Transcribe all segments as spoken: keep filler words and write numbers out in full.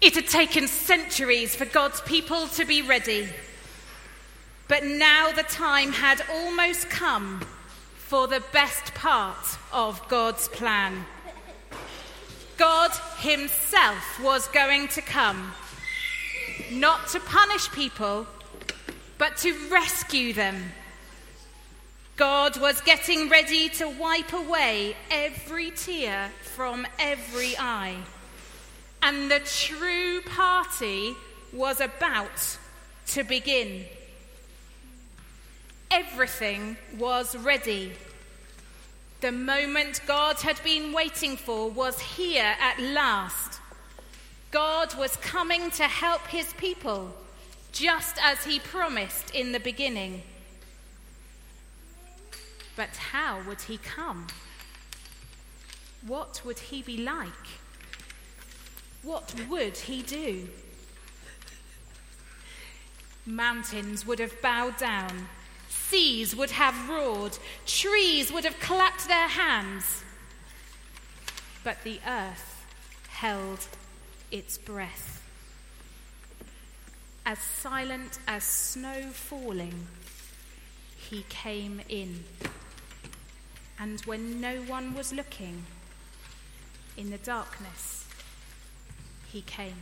It had taken centuries for God's people to be ready. But now the time had almost come for the best part of God's plan. God himself was going to come, not to punish people, but to rescue them. God was getting ready to wipe away every tear from every eye. And the true party was about to begin. Everything was ready. The moment God had been waiting for was here at last. God was coming to help his people, just as he promised in the beginning. But how would he come? What would he be like? What would he do? Mountains would have bowed down. Seas would have roared. Trees would have clapped their hands. But the earth held its breath. As silent as snow falling, he came in. And when no one was looking, in the darkness, he came.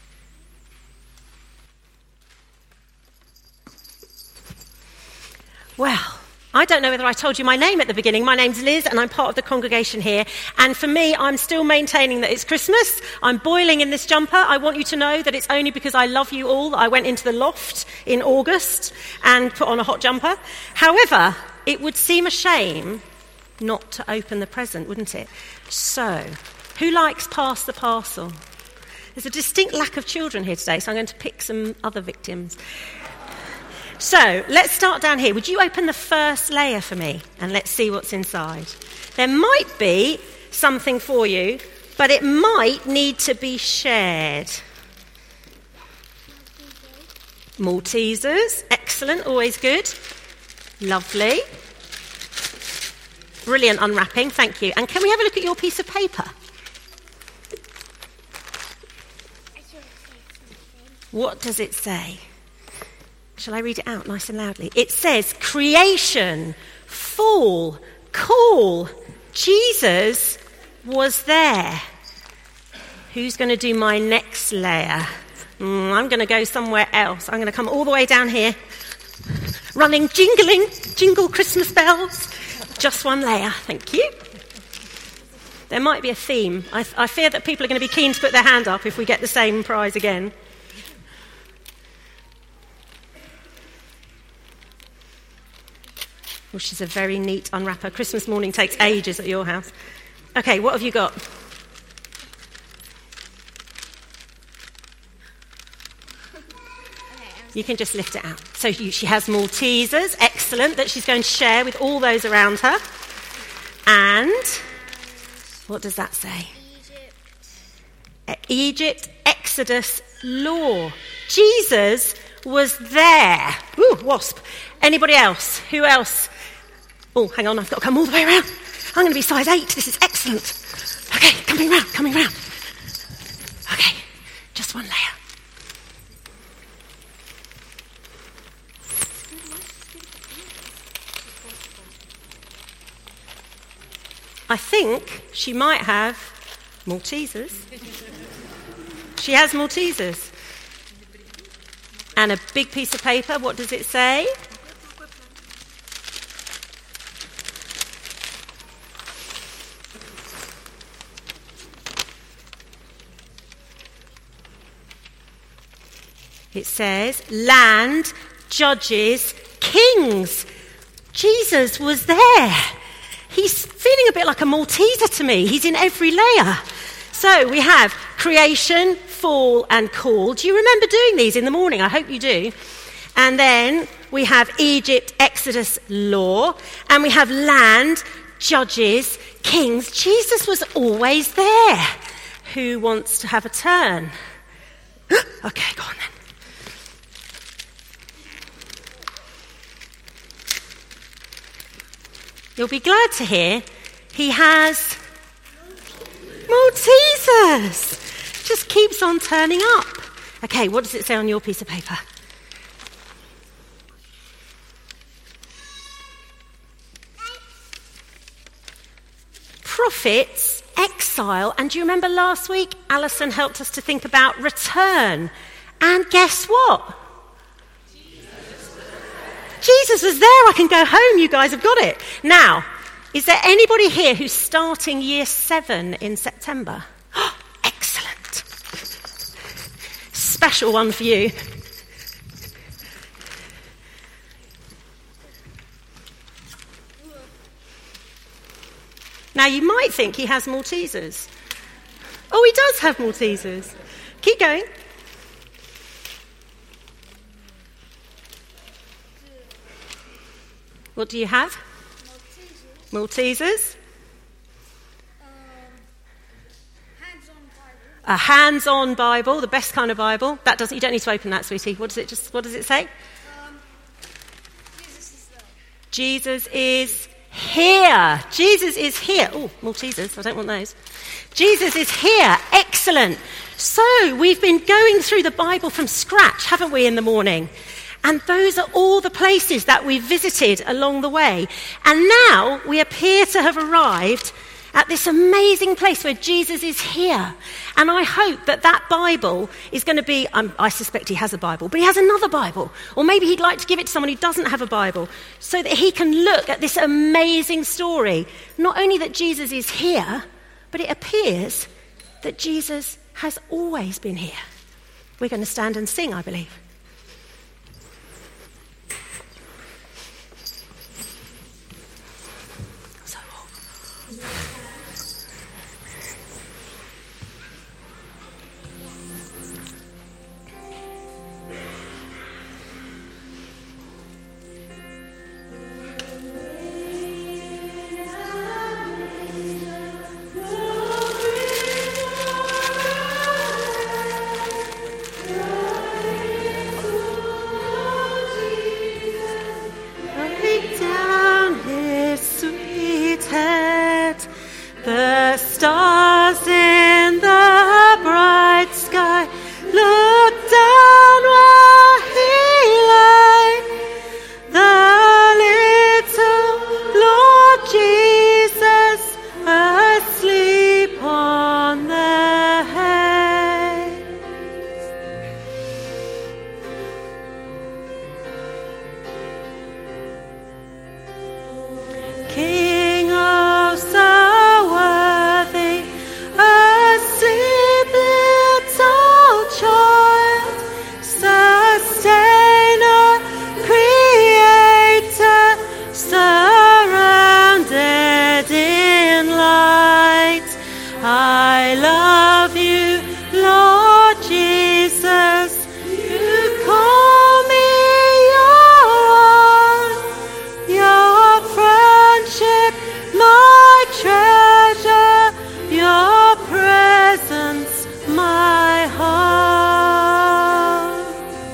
Well, I don't know whether I told you my name at the beginning. My name's Liz, and I'm part of the congregation here. And for me, I'm still maintaining that it's Christmas. I'm boiling in this jumper. I want you to know that it's only because I love you all that I went into the loft in August and put on a hot jumper. However, it would seem a shame not to open the present, wouldn't it? So, who likes Pass the Parcel? There's a distinct lack of children here today, so I'm going to pick some other victims. So, let's start down here. Would you open the first layer for me? And let's see what's inside. There might be something for you, but it might need to be shared. Maltesers. Excellent, always good. Lovely. Brilliant unwrapping, thank you. And can we have a look at your piece of paper? What does it say? Shall I read it out nice and loudly? It says, creation, fall, call, Jesus was there. Who's going to do my next layer? Mm, I'm going to go somewhere else. I'm going to come all the way down here, running, jingling, jingle Christmas bells. Just one layer, thank you. There might be a theme. I, I fear that people are going to be keen to put their hand up if we get the same prize again. Which is a very neat unwrapper. Christmas morning takes ages at your house. Okay, what have you got? You can just lift it out. So you, she has Maltesers, excellent, that she's going to share with all those around her. And what does that say? Egypt. Egypt, Exodus, law. Jesus was there. Ooh, wasp. Anybody else? Who else? Oh, hang on, I've got to come all the way around. I'm going to be size eight. This is excellent. Okay, coming round, coming round. Okay, just one layer. I think she might have Maltesers. She has Maltesers. And a big piece of paper. What does it say? It says, land, judges, kings. Jesus was there. He's feeling a bit like a Malteser to me. He's in every layer. So we have creation, fall, and call. Do you remember doing these in the morning? I hope you do. And then we have Egypt, Exodus, law. And we have land, judges, kings. Jesus was always there. Who wants to have a turn? Okay, go on then. You'll be glad to hear he has Maltesers. just keeps on turning up. Okay, what does it say on your piece of paper? Prophets, exile, and do you remember last week Alison helped us to think about return? And guess what? Jesus. Jesus was there. I can go home. You guys have got it. Now, is there anybody here who's starting year seven in September? Oh, excellent. Special one for you. Now, you might think he has Maltesers. Oh, he does have Maltesers. Keep going. What do you have? Maltesers. Maltesers. Um, hands-on Bible. A hands-on Bible, the best kind of Bible. That doesn't. You don't need to open that, sweetie. What does it just? What does it say? Um, Jesus is there. Jesus is here. Jesus is here. Oh, Maltesers. I don't want those. Jesus is here. Excellent. So we've been going through the Bible from scratch, haven't we, in the morning? And those are all the places that we visited along the way. And now we appear to have arrived at this amazing place where Jesus is here. And I hope that that Bible is going to be, um, I suspect he has a Bible, but he has another Bible. Or maybe he'd like to give it to someone who doesn't have a Bible so that he can look at this amazing story. Not only that Jesus is here, but it appears that Jesus has always been here. We're going to stand and sing, I believe. The stars in the bright sky look down where he lay. The little Lord Jesus asleep on the hay. King of so worthy, asleep little child, sustainer, creator, surrounded in light. I love you, Lord Jesus. You call me your own, your friendship, my treasure, your presence, my heart.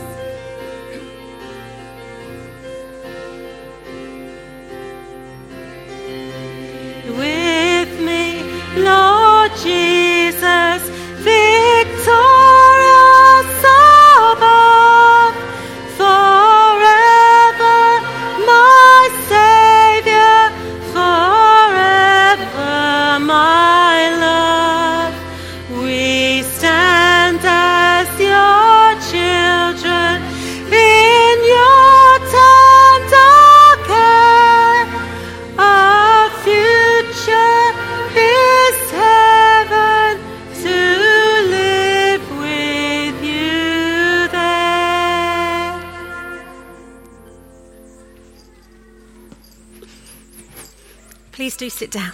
With me, Lord Jesus, victorious above, forever my Savior, forever my love. We stand as your children in your tender care. Our future is heaven, to live with you there. Please do sit down.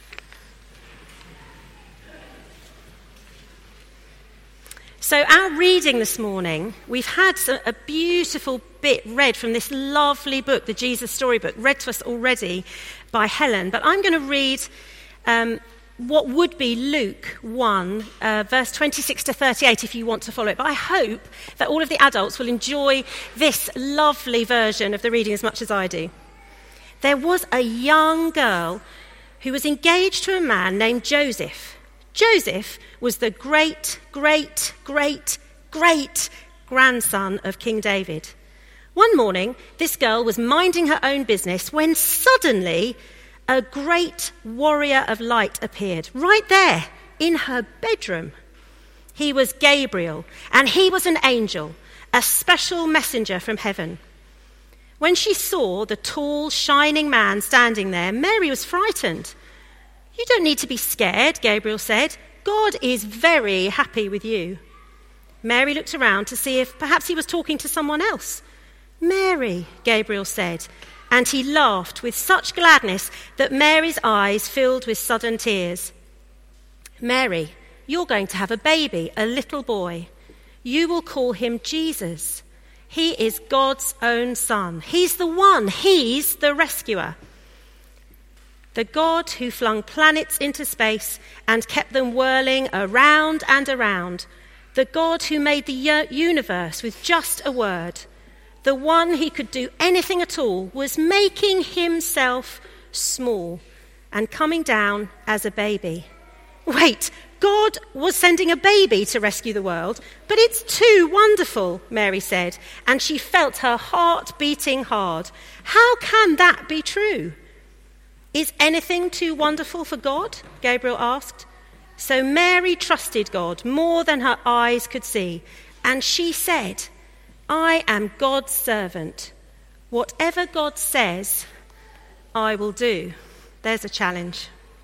So our reading this morning, we've had a beautiful bit read from this lovely book, the Jesus Storybook, read to us already by Helen. But I'm going to read um, what would be Luke one, uh, verse twenty-six to thirty-eight, if you want to follow it. But I hope that all of the adults will enjoy this lovely version of the reading as much as I do. There was a young girl who was engaged to a man named Joseph. Joseph was the great, great, great, great grandson of King David. One morning, this girl was minding her own business when suddenly a great warrior of light appeared right there in her bedroom. He was Gabriel, and he was an angel, a special messenger from heaven. When she saw the tall, shining man standing there, Mary was frightened. "You don't need to be scared," Gabriel said. "God is very happy with you." Mary looked around to see if perhaps he was talking to someone else. "Mary," Gabriel said, and he laughed with such gladness that Mary's eyes filled with sudden tears. "Mary, you're going to have a baby, a little boy. You will call him Jesus. He is God's own son. He's the one. He's the rescuer. The God who flung planets into space and kept them whirling around and around. The God who made the universe with just a word. The one who could do anything at all was making himself small and coming down as a baby." Wait, God was sending a baby to rescue the world, but it's too wonderful, Mary said, and she felt her heart beating hard. How can that be true? Is anything too wonderful for God? Gabriel asked. So Mary trusted God more than her eyes could see, and she said, "I am God's servant. Whatever God says, I will do." There's a challenge.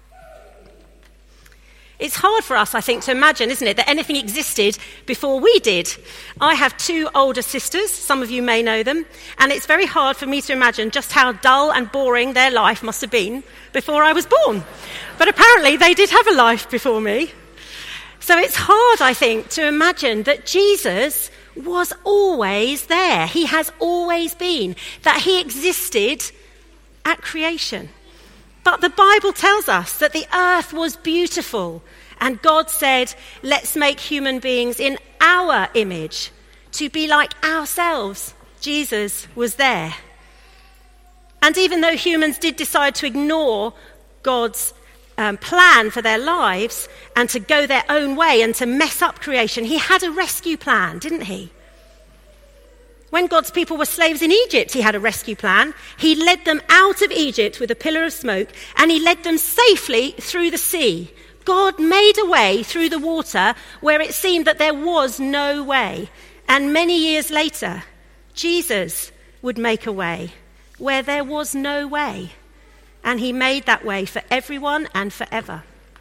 It's hard for us, I think, to imagine, isn't it, that anything existed before we did. I have two older sisters, some of you may know them, and it's very hard for me to imagine just how dull and boring their life must have been before I was born. But apparently they did have a life before me. So it's hard, I think, to imagine that Jesus was always there. He has always been, that he existed at creation. But the Bible tells us that the earth was beautiful, and God said, let's make human beings in our image, to be like ourselves. Jesus was there. And even though humans did decide to ignore God's um, plan for their lives and to go their own way and to mess up creation, he had a rescue plan, didn't he? When God's people were slaves in Egypt, he had a rescue plan. He led them out of Egypt with a pillar of smoke, and he led them safely through the sea. God made a way through the water where it seemed that there was no way. And many years later, Jesus would make a way where there was no way. And he made that way for everyone and forever.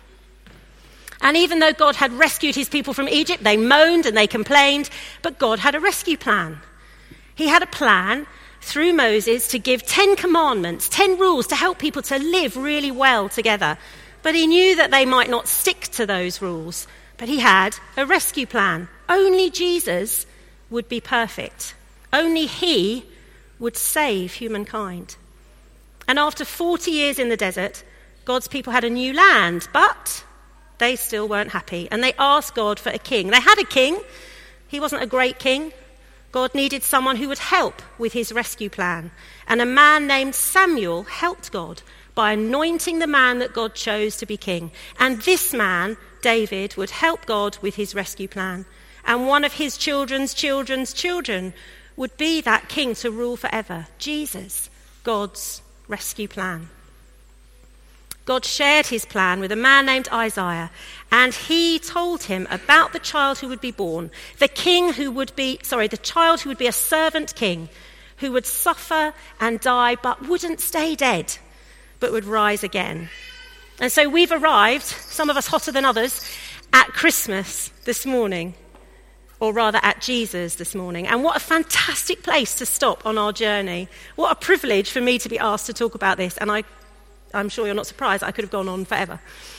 And even though God had rescued his people from Egypt, they moaned and they complained, but God had a rescue plan. He had a plan through Moses to give ten commandments, ten rules to help people to live really well together. But he knew that they might not stick to those rules. But he had a rescue plan. Only Jesus would be perfect. Only he would save humankind. And after forty years in the desert, God's people had a new land, but they still weren't happy. And they asked God for a king. They had a king. He wasn't a great king. God needed someone who would help with his rescue plan. And a man named Samuel helped God by anointing the man that God chose to be king. And this man, David, would help God with his rescue plan. And one of his children's children's children would be that king to rule forever. Jesus, God's rescue plan. God shared his plan with a man named Isaiah, and he told him about the child who would be born, the king who would be, sorry, the child who would be a servant king, who would suffer and die, but wouldn't stay dead, but would rise again. And so we've arrived, some of us hotter than others, at Christmas this morning, or rather at Jesus this morning. And what a fantastic place to stop on our journey. What a privilege for me to be asked to talk about this, and I I'm sure you're not surprised. I could have gone on forever.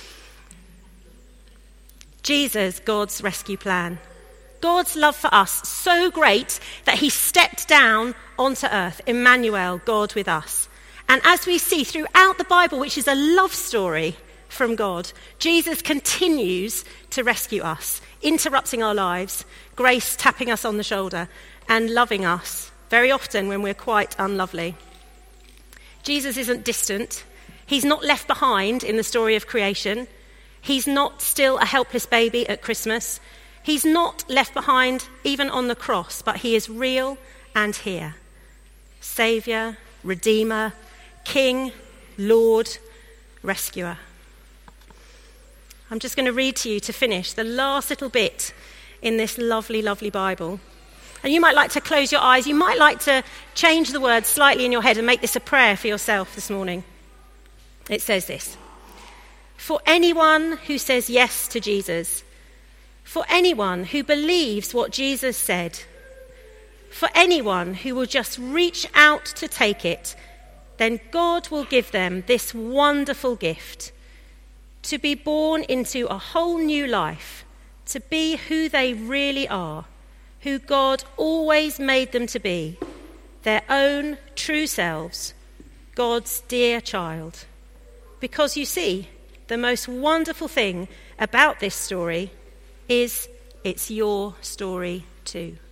Jesus, God's rescue plan. God's love for us, so great that he stepped down onto earth. Emmanuel, God with us. And as we see throughout the Bible, which is a love story from God, Jesus continues to rescue us, interrupting our lives, grace tapping us on the shoulder, and loving us, very often when we're quite unlovely. Jesus isn't distant. He's not left behind in the story of creation. He's not still a helpless baby at Christmas. He's not left behind even on the cross, but he is real and here. Saviour, Redeemer, King, Lord, Rescuer. I'm just going to read to you to finish the last little bit in this lovely, lovely Bible. And you might like to close your eyes. You might like to change the words slightly in your head and make this a prayer for yourself this morning. It says this: for anyone who says yes to Jesus, for anyone who believes what Jesus said, for anyone who will just reach out to take it, then God will give them this wonderful gift: to be born into a whole new life, to be who they really are, who God always made them to be, their own true selves, God's dear child. Because you see, the most wonderful thing about this story is it's your story too.